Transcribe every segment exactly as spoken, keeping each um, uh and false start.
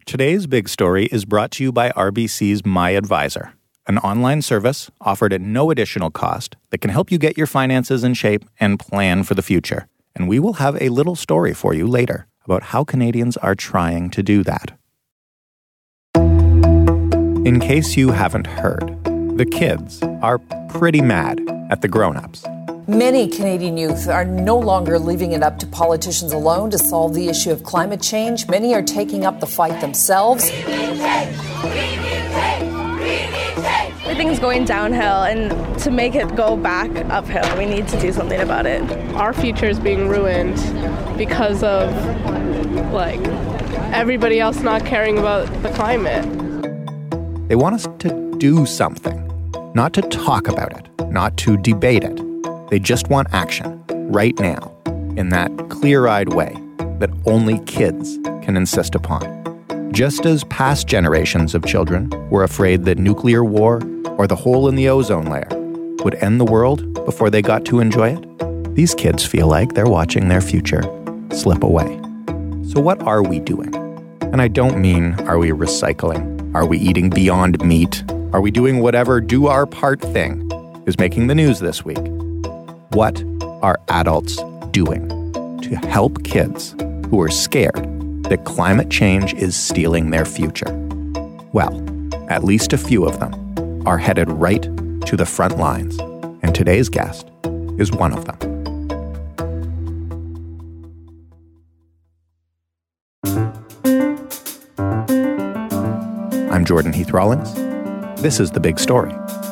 Today's big story is brought to you by R B C's My Advisor, an online service offered at no additional cost that can help you get your finances in shape and plan for the future. And we will have a little story for you later about how Canadians are trying to do that. In case you haven't heard, the kids are pretty mad at the grown-ups. Many Canadian youth are no longer leaving it up to politicians alone to solve the issue of climate change. Many are taking up the fight themselves. Everything's going downhill, and to make it go back uphill, we need to do something about it. Our future is being ruined because of, like, everybody else not caring about the climate. They want us to do something, not to talk about it, not to debate it. They just want action, right now, in that clear-eyed way that only kids can insist upon. Just as past generations of children were afraid that nuclear war or the hole in the ozone layer would end the world before they got to enjoy it, these kids feel like they're watching their future slip away. So what are we doing? And I don't mean, are we recycling? Are we eating Beyond Meat? Are we doing whatever do our part thing is making the news this week? What are adults doing to help kids who are scared that climate change is stealing their future? Well, at least a few of them are headed right to the front lines, and today's guest is one of them. I'm Jordan Heath Rawlings. This is The Big Story.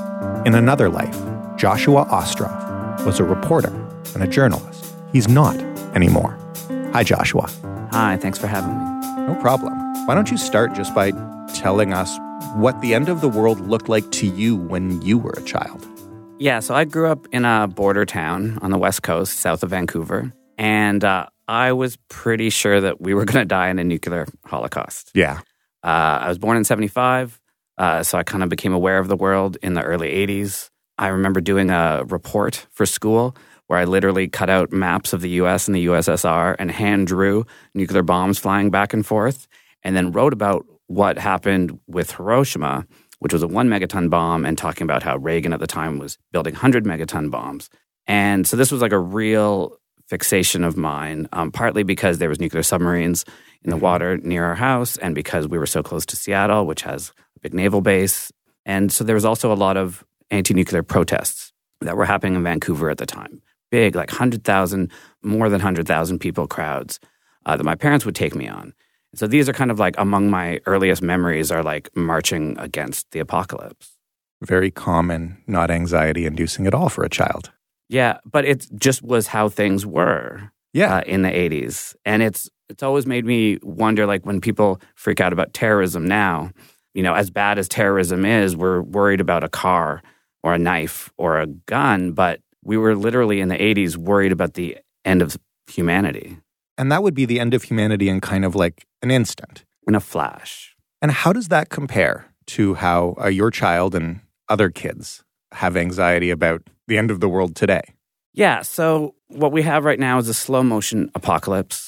In another life, Joshua Ostroff was a reporter and a journalist. He's not anymore. Hi, Joshua. Hi, thanks for having me. No problem. Why don't you start just by telling us what the end of the world looked like to you when you were a child? Yeah, so I grew up in a border town on the West Coast, south of Vancouver, and uh, I was pretty sure that we were going to die in a nuclear holocaust. Yeah. Uh, I was born in seventy-five, uh, so I kind of became aware of the world in the early eighties. I remember doing a report for school where I literally cut out maps of the U S and the U S S R and hand drew nuclear bombs flying back and forth, and then wrote about what happened with Hiroshima, which was a one megaton bomb, and talking about how Reagan at the time was building one hundred megaton bombs. And so this was like a real fixation of mine, um, partly because there was nuclear submarines in the water near our house, and because we were so close to Seattle, which has a big naval base. And so there was also a lot of anti-nuclear protests that were happening in Vancouver at the time. Big, like one hundred thousand, more than one hundred thousand people crowds uh, that my parents would take me on. And so these are kind of like among my earliest memories are like marching against the apocalypse. Very common, not anxiety-inducing at all for a child. Yeah, but it just was how things were yeah. uh, in the eighties. And it's it's always made me wonder, like when people freak out about terrorism now, you know, as bad as terrorism is, we're worried about a car or a knife or a gun, but we were literally in the eighties worried about the end of humanity. And that would be the end of humanity in kind of like an instant. In a flash. And how does that compare to how uh, your child and other kids have anxiety about the end of the world today? Yeah, so what we have right now is a slow motion apocalypse,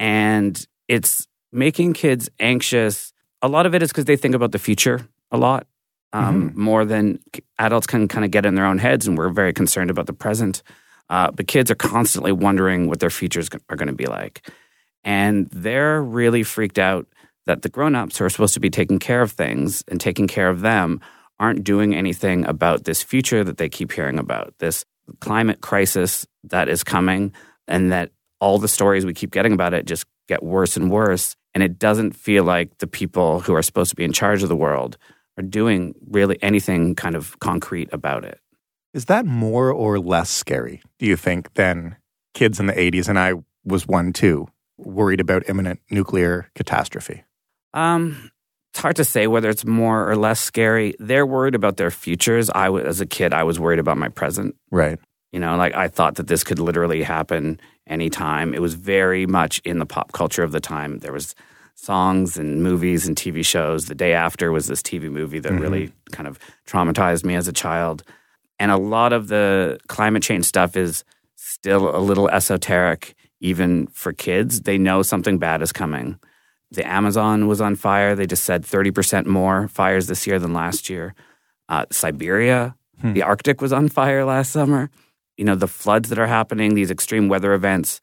and it's making kids anxious. A lot of it is because they think about the future a lot. Um, mm-hmm. More than adults can kind of get in their own heads, and we're very concerned about the present. Uh, but kids are constantly wondering what their futures are going to be like. And they're really freaked out that the grown-ups who are supposed to be taking care of things and taking care of them aren't doing anything about this future that they keep hearing about, this climate crisis that is coming, and that all the stories we keep getting about it just get worse and worse. And it doesn't feel like the people who are supposed to be in charge of the world are doing really anything kind of concrete about it. Is that more or less scary, do you think, than kids in the eighties, and I was one too, worried about imminent nuclear catastrophe? Um, it's hard to say whether it's more or less scary. They're worried about their futures. I was, as a kid, I was worried about my present. Right. You know, like I thought that this could literally happen anytime. It was very much in the pop culture of the time. There was songs and movies and T V shows. The Day After was this T V movie that mm-hmm. really kind of traumatized me as a child. And a lot of the climate change stuff is still a little esoteric, even for kids. They know something bad is coming. The Amazon was on fire. They just said thirty percent more fires this year than last year. Uh, Siberia, hmm. the Arctic was on fire last summer. You know, the floods that are happening, these extreme weather events.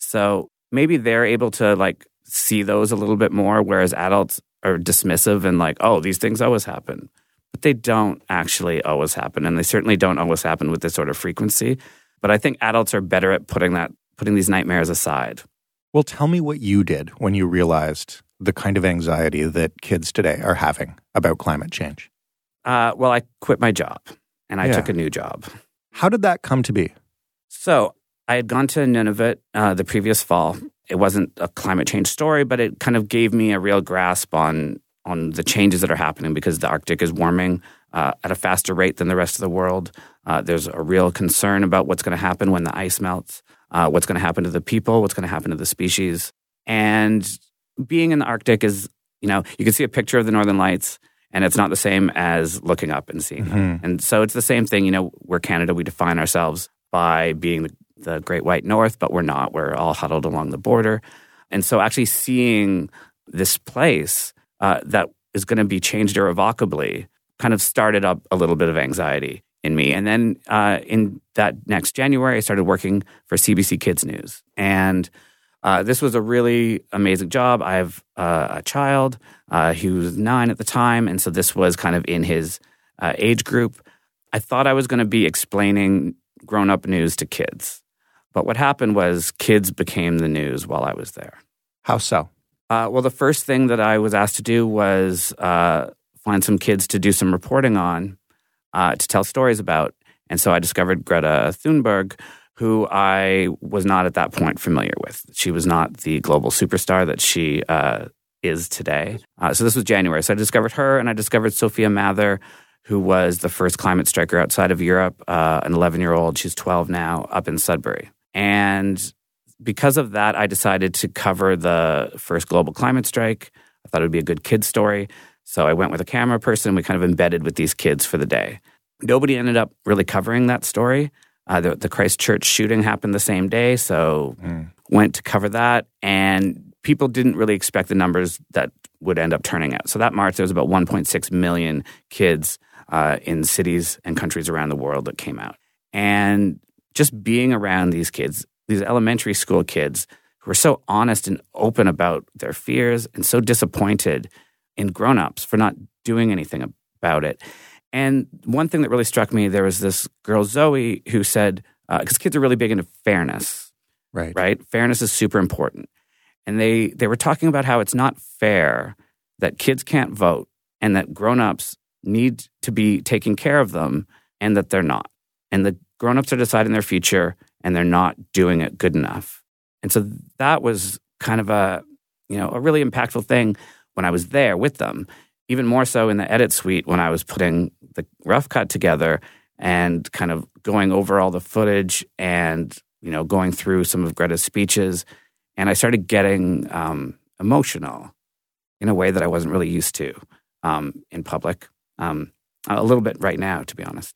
So maybe they're able to like see those a little bit more, whereas adults are dismissive and like, oh, these things always happen. But they don't actually always happen, and they certainly don't always happen with this sort of frequency. But I think adults are better at putting that, putting these nightmares aside. Well, tell me what you did when you realized the kind of anxiety that kids today are having about climate change. Uh, well, I quit my job, and I yeah. took a new job. How did that come to be? So I had gone to Nunavut uh, the previous fall. It wasn't a climate change story, but it kind of gave me a real grasp on on the changes that are happening because the Arctic is warming uh, at a faster rate than the rest of the world. Uh, there's a real concern about what's going to happen when the ice melts, uh, what's going to happen to the people, what's going to happen to the species. And being in the Arctic is, you know, you can see a picture of the Northern Lights, and it's not the same as looking up and seeing them. Mm-hmm. And so it's the same thing, you know, we're Canada, we define ourselves by being the, the Great White North, but we're not. We're all huddled along the border. And so actually seeing this place uh, that is going to be changed irrevocably kind of started up a little bit of anxiety in me. And then uh, in that next January, I started working for C B C Kids News. And uh, this was a really amazing job. I have uh, a child uh, who was nine at the time, and so this was kind of in his uh, age group. I thought I was going to be explaining grown-up news to kids. But what happened was kids became the news while I was there. How so? Uh, well, the first thing that I was asked to do was uh, find some kids to do some reporting on, uh, to tell stories about. And so I discovered Greta Thunberg, who I was not at that point familiar with. She was not the global superstar that she uh, is today. Uh, so this was January. So I discovered her, and I discovered Sophia Mather, who was the first climate striker outside of Europe, uh, an eleven-year-old. She's twelve now, up in Sudbury. And because of that, I decided to cover the first global climate strike. I thought it would be a good kid story. So I went with a camera person. We kind of embedded with these kids for the day. Nobody ended up really covering that story. Uh, the, the Christchurch shooting happened the same day, so mm. went to cover that. And people didn't really expect the numbers that would end up turning out. So that March, there was about one point six million kids uh, in cities and countries around the world that came out. And just being around these kids, these elementary school kids who are so honest and open about their fears and so disappointed in grown-ups for not doing anything about it. And one thing that really struck me, there was this girl, Zoe, who said, because uh, kids are really big into fairness, right? Right? Fairness is super important. And they, they were talking about how it's not fair that kids can't vote and that grown-ups need to be taking care of them and that they're not. And the grown-ups are deciding their future and they're not doing it good enough. And so that was kind of a, you know, a really impactful thing when I was there with them. Even more so in the edit suite when I was putting the rough cut together and kind of going over all the footage and, you know, going through some of Greta's speeches. And I started getting um, emotional in a way that I wasn't really used to um, in public. Um, a little bit right now, to be honest.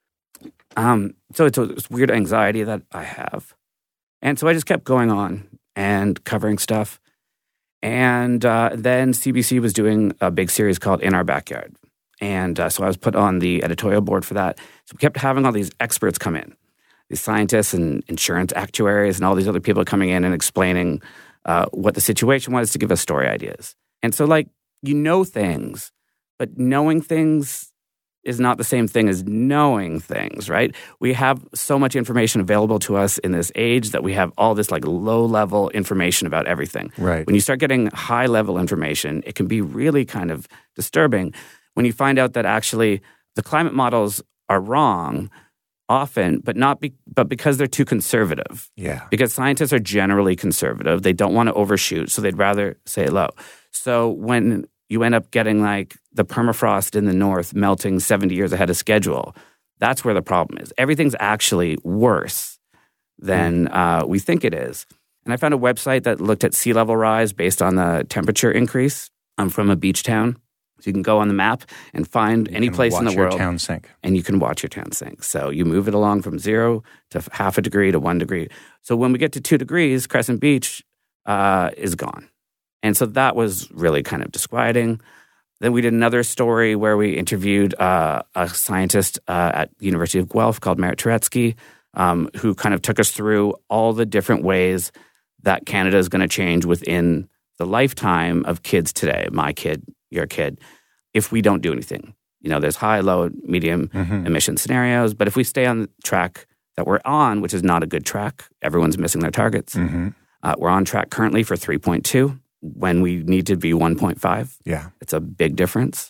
Um, so it's a, it's weird anxiety that I have. And so I just kept going on and covering stuff. And uh, then C B C was doing a big series called In Our Backyard. And uh, so I was put on the editorial board for that. So we kept having all these experts come in, these scientists and insurance actuaries and all these other people coming in and explaining uh, what the situation was to give us story ideas. And so, like, you know things, but knowing things is not the same thing as knowing things, right? We have so much information available to us in this age that we have all this like low-level information about everything. Right. When you start getting high-level information, it can be really kind of disturbing when you find out that actually the climate models are wrong often, but not be, but because they're too conservative. Yeah. Because scientists are generally conservative. They don't want to overshoot, so they'd rather say low. So when you end up getting like the permafrost in the north melting seventy years ahead of schedule, that's where the problem is. Everything's actually worse than uh, we think it is. And I found a website that looked at sea level rise based on the temperature increase. I'm from a beach town. So you can go on the map and find you any place in the world. Watch your town sink. And you can watch your town sink. So you move it along from zero to half a degree to one degree. So when we get to two degrees, Crescent Beach uh, is gone. And so that was really kind of disquieting. Then we did another story where we interviewed uh, a scientist uh, at the University of Guelph called Merit Turetsky, um, who kind of took us through all the different ways that Canada is going to change within the lifetime of kids today, my kid, your kid, if we don't do anything. You know, there's high, low, medium mm-hmm. emission scenarios, but if we stay on the track that we're on, which is not a good track, everyone's missing their targets. Mm-hmm. Uh, we're on track currently for three point two when we need to be one point five. Yeah. It's a big difference.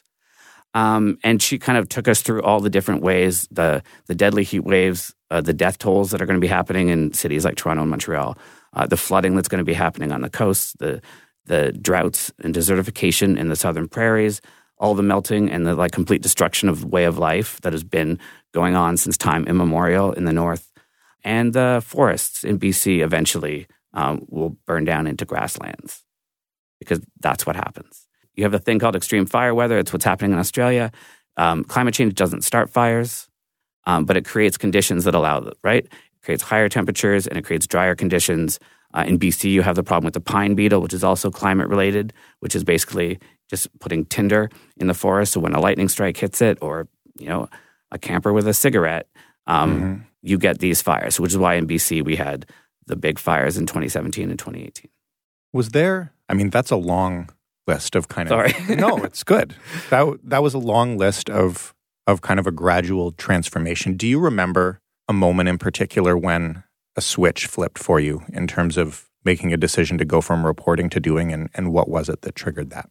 Um, and she kind of took us through all the different ways, the the deadly heat waves, uh, the death tolls that are going to be happening in cities like Toronto and Montreal, uh, the flooding that's going to be happening on the coast, the the droughts and desertification in the southern prairies, all the melting and the like complete destruction of way of life that has been going on since time immemorial in the north. And the forests in B C eventually um, will burn down into grasslands because that's what happens. You have a thing called extreme fire weather. It's what's happening in Australia. Um, climate change doesn't start fires, um, but it creates conditions that allow it, right? It creates higher temperatures and it creates drier conditions. Uh, in B C, you have the problem with the pine beetle, which is also climate-related, which is basically just putting tinder in the forest. So when a lightning strike hits it or, you know, a camper with a cigarette, um, mm-hmm. you get these fires, which is why in B C we had the big fires in twenty seventeen and twenty eighteen. Was there, I mean, that's a long list of kind of... Sorry. No, it's good. That that was a long list of of kind of a gradual transformation. Do you remember a moment in particular when a switch flipped for you in terms of making a decision to go from reporting to doing, and, and what was it that triggered that?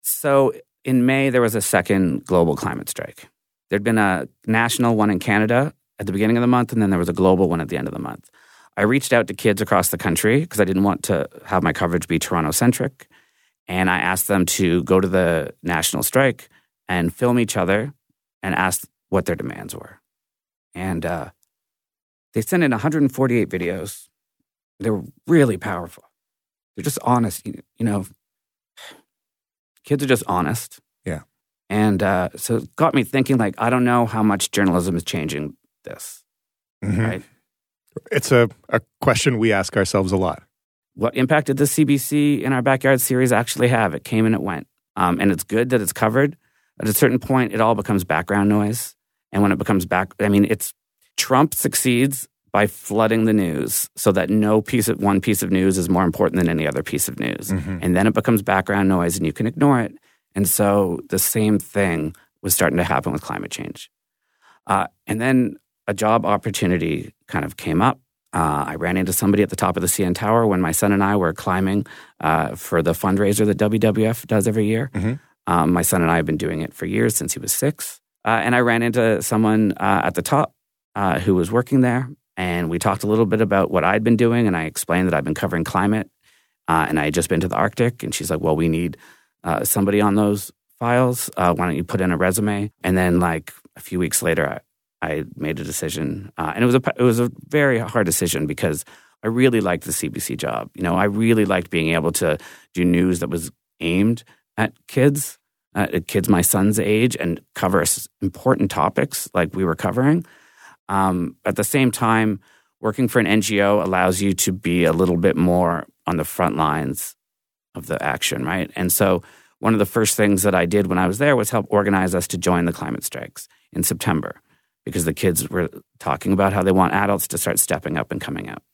So in May, there was a second global climate strike. There'd been a national one in Canada at the beginning of the month, and then there was a global one at the end of the month. I reached out to kids across the country because I didn't want to have my coverage be Toronto-centric, and I asked them to go to the national strike and film each other and ask what their demands were. And uh, they sent in one hundred forty-eight videos. They were really powerful. They're just honest. You, you know, kids are just honest. Yeah. And uh, so it got me thinking, like, I don't know how much journalism is changing this. Mm-hmm. Right? It's a, a question we ask ourselves a lot. What impact did the C B C in Our Backyard series actually have? It came and it went. Um, and it's good that it's covered. At a certain point, it all becomes background noise. And when it becomes back, I mean, it's Trump succeeds by flooding the news so that no piece of one piece of news is more important than any other piece of news. Mm-hmm. And then it becomes background noise and you can ignore it. And so the same thing was starting to happen with climate change. Uh, and then a job opportunity kind of came up. Uh, I ran into somebody at the top of the C N Tower when my son and I were climbing uh, for the fundraiser that W W F does every year. Mm-hmm. Um, my son and I have been doing it for years, since he was six. Uh, and I ran into someone uh, at the top uh, who was working there. And we talked a little bit about what I'd been doing, and I explained that I'd been covering climate, uh, and I had just been to the Arctic. And she's like, well, we need uh, somebody on those files. Uh, why don't you put in a resume? And then like a few weeks later, I, I made a decision. Uh, and it was a it was a very hard decision because I really liked the C B C job. You know, I really liked being able to do news that was aimed at kids, uh, at kids my son's age, and cover important topics like we were covering. Um, at the same time, working for an N G O allows you to be a little bit more on the front lines of the action, right? And so one of the first things that I did when I was there was help organize us to join the climate strikes in September, because the kids were talking about how they want adults to start stepping up and coming out.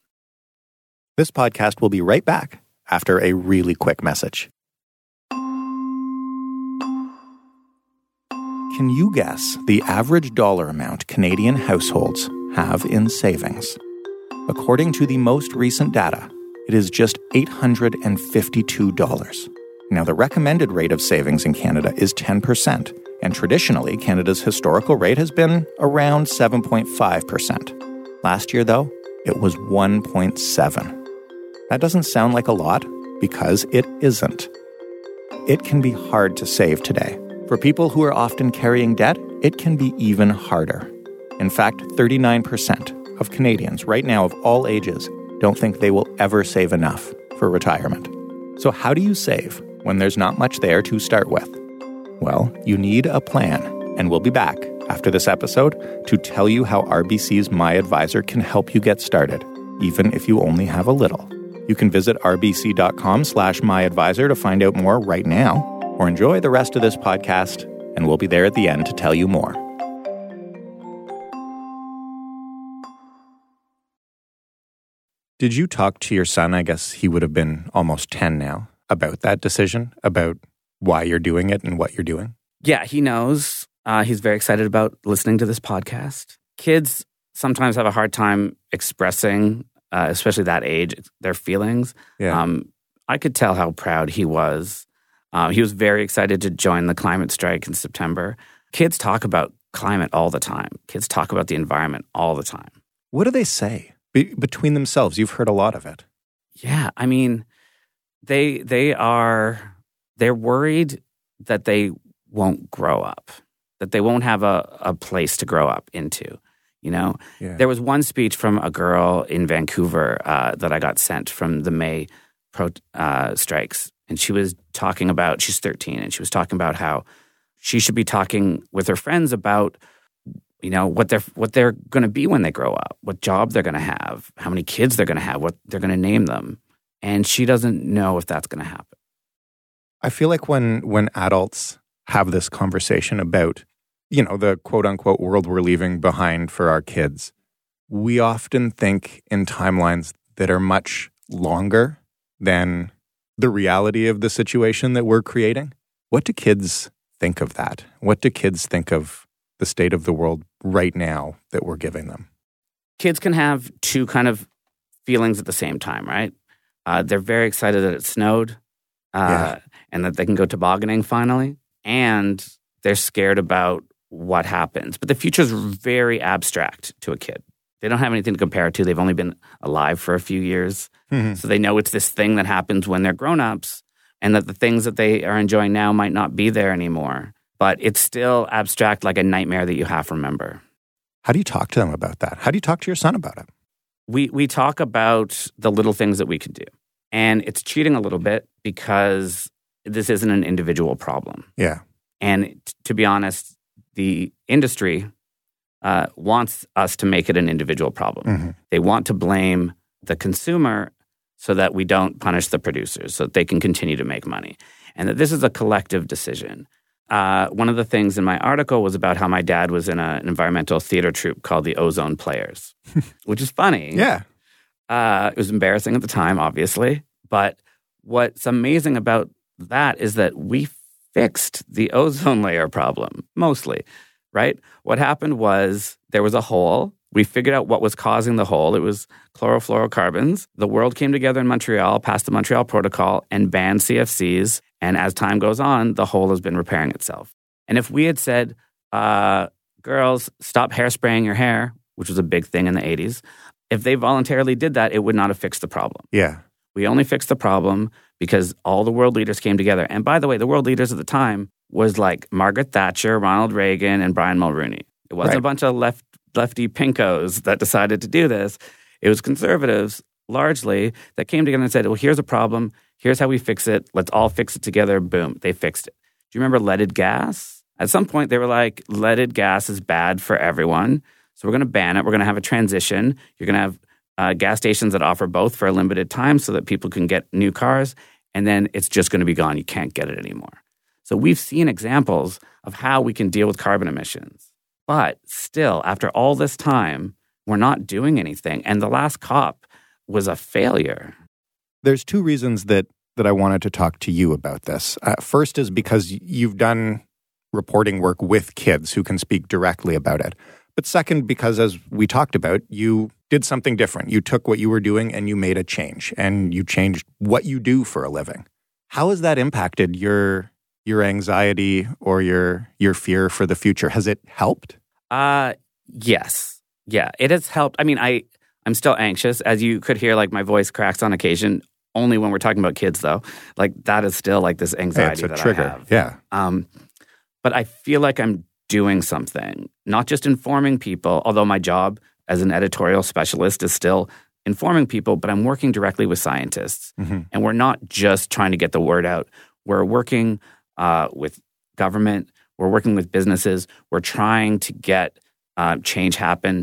This podcast will be right back after a really quick message. Can you guess the average dollar amount Canadian households have in savings? According to the most recent data, it is just eight hundred fifty-two dollars. Now, the recommended rate of savings in Canada is ten percent, and traditionally, Canada's historical rate has been around seven point five percent. Last year, though, it was one point seven. That doesn't sound like a lot, because it isn't. It can be hard to save today. For people who are often carrying debt, it can be even harder. In fact, thirty-nine percent of Canadians right now of all ages don't think they will ever save enough for retirement. So how do you save when there's not much there to start with? Well, you need a plan, and we'll be back after this episode to tell you how R B C's My Advisor can help you get started, even if you only have a little. You can visit rbc.com slash myadvisor to find out more right now, or enjoy the rest of this podcast, and we'll be there at the end to tell you more. Did you talk to your son, I guess he would have been almost ten now, about that decision, about why you're doing it and what you're doing? Yeah, he knows. Uh, he's very excited about listening to this podcast. Kids sometimes have a hard time expressing, uh, especially that age, their feelings. Yeah. Um, I could tell how proud he was. Uh, he was very excited to join the climate strike in September. Kids talk about climate all the time. Kids talk about the environment all the time. What do they say Be- between themselves? You've heard a lot of it. Yeah, I mean, they they are they're worried that they won't grow up, that they won't have a, a place to grow up into. You know, Yeah. There was one speech from a girl in Vancouver uh, that I got sent from the May pro, uh, strikes. And she was talking about, she's thirteen, and she was talking about how she should be talking with her friends about, you know, what they're what they're going to be when they grow up, what job they're going to have, how many kids they're going to have, what they're going to name them. And she doesn't know if that's going to happen. I feel like when when adults have this conversation about, you know, the quote-unquote world we're leaving behind for our kids, we often think in timelines that are much longer than the reality of the situation that we're creating. What do kids think of that? What do kids think of the state of the world right now that we're giving them? Kids can have two kind of feelings at the same time, right? Uh, they're very excited that it snowed uh, Yeah. and that they can go tobogganing finally. And they're scared about what happens. But the future is very abstract to a kid. They don't have anything to compare it to. They've only been alive for a few years. Mm-hmm. So they know it's this thing that happens when they're grown-ups, and that the things that they are enjoying now might not be there anymore. But it's still abstract, like a nightmare that you half remember. How do you talk to them about that? How do you talk to your son about it? We we talk about the little things that we can do. And it's cheating a little bit because this isn't an individual problem. Yeah. And t- to be honest, the industry uh, wants us to make it an individual problem. Mm-hmm. They want to blame the consumer so that we don't punish the producers, so that they can continue to make money. And that this is a collective decision. Uh, one of the things in my article was about how my dad was in a, an environmental theater troupe called the Ozone Players, which is funny. Yeah. Uh, it was embarrassing at the time, obviously. But what's amazing about that is that we fixed the ozone layer problem, mostly, right? What happened was there was a hole. We figured out what was causing the hole. It was chlorofluorocarbons. The world came together in Montreal, passed the Montreal Protocol, and banned C F Cs. And as time goes on, the hole has been repairing itself. And if we had said, uh, girls, stop hairspraying your hair, which was a big thing in the eighties, if they voluntarily did that, it would not have fixed the problem. Yeah. We only fixed the problem because all the world leaders came together. And by the way, the world leaders at the time was like Margaret Thatcher, Ronald Reagan, and Brian Mulroney. It wasn't Right. a bunch of left lefty pinkos that decided to do this. It was conservatives, largely, that came together and said, well, here's a problem. Here's how we fix it. Let's all fix it together. Boom. They fixed it. Do you remember leaded gas? At some point, they were like, leaded gas is bad for everyone. So we're going to ban it. We're going to have a transition. You're going to have uh, gas stations that offer both for a limited time so that people can get new cars. And then it's just going to be gone. You can't get it anymore. So we've seen examples of how we can deal with carbon emissions. But still, after all this time, we're not doing anything. And the last COP was a failure. There's two reasons that that I wanted to talk to you about this. Uh, first is because you've done reporting work with kids who can speak directly about it. But second, because as we talked about, you did something different. You took what you were doing and you made a change, and you changed what you do for a living. How has that impacted your your anxiety or your your fear for the future? Has it helped? Uh, yes. Yeah, it has helped. I mean, I, I'm still anxious. As you could hear, like my voice cracks on occasion, only when we're talking about kids, though. Like that is still like this anxiety It's a that trigger. I have. Yeah. Um, but I feel like I'm doing something, not just informing people, although my job as an editorial specialist is still informing people, but I'm working directly with scientists. Mm-hmm. And we're not just trying to get the word out. We're working uh, with government. We're working with businesses. We're trying to get uh, change happen.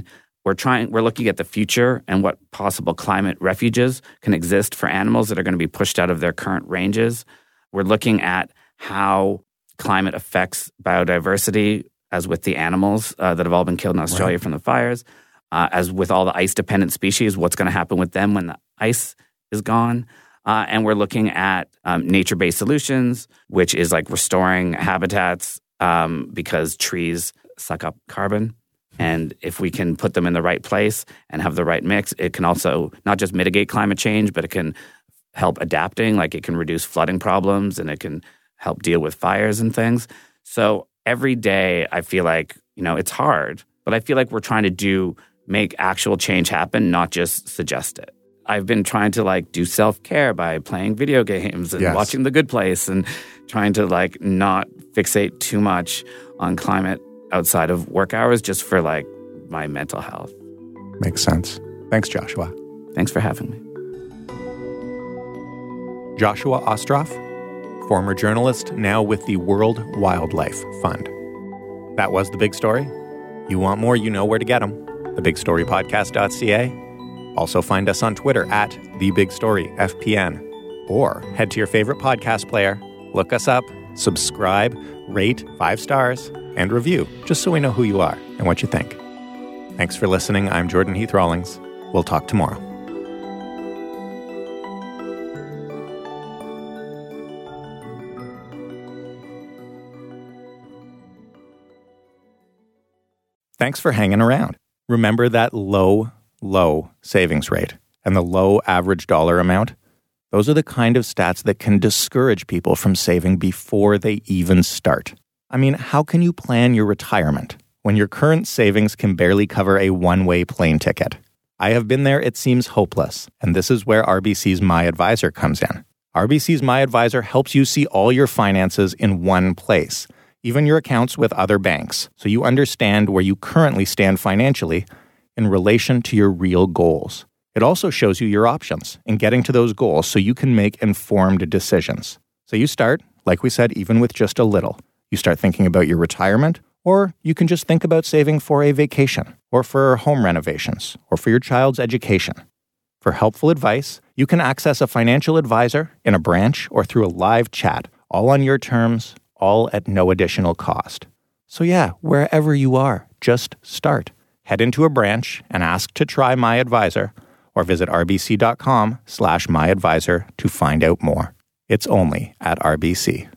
We're trying, we're looking at the future and what possible climate refuges can exist for animals that are going to be pushed out of their current ranges. We're looking at how climate affects biodiversity, as with the animals uh, that have all been killed in Australia right. from the fires, uh, as with all the ice-dependent species, what's going to happen with them when the ice is gone. Uh, and we're looking at um, nature-based solutions, which is like restoring habitats um, because trees suck up carbon. And if we can put them in the right place and have the right mix, it can also not just mitigate climate change, but it can help adapting, like it can reduce flooding problems and it can help deal with fires and things. So every day I feel like, you know, it's hard, but I feel like we're trying to do, make actual change happen, not just suggest it. I've been trying to like do self-care by playing video games and yes. watching The Good Place and trying to like not fixate too much on climate outside of work hours just for like my mental health. Makes sense. Thanks, Joshua. Thanks for having me. Joshua Ostroff, former journalist, now with the World Wildlife Fund. That was The Big Story. You want more, you know where to get them. the big story podcast dot c a. Also find us on Twitter at The Big Story F P N. Or head to your favorite podcast player, look us up, subscribe, rate five stars, and review, just so we know who you are and what you think. Thanks for listening. I'm Jordan Heath Rawlings. We'll talk tomorrow. Thanks for hanging around. Remember that low, low savings rate and the low average dollar amount? Those are the kind of stats that can discourage people from saving before they even start. I mean, how can you plan your retirement when your current savings can barely cover a one-way plane ticket? I have been there. It seems hopeless. And this is where R B C's My Advisor comes in. R B C's My Advisor helps you see all your finances in one place, even your accounts with other banks, so you understand where you currently stand financially in relation to your real goals. It also shows you your options in getting to those goals so you can make informed decisions. So you start, like we said, even with just a little. You start thinking about your retirement, or you can just think about saving for a vacation, or for home renovations, or for your child's education. For helpful advice, you can access a financial advisor in a branch or through a live chat, all on your terms, all at no additional cost. So yeah, wherever you are, just start. Head into a branch and ask to try My Advisor, or visit rbc.com slash myadvisor to find out more. It's only at R B C.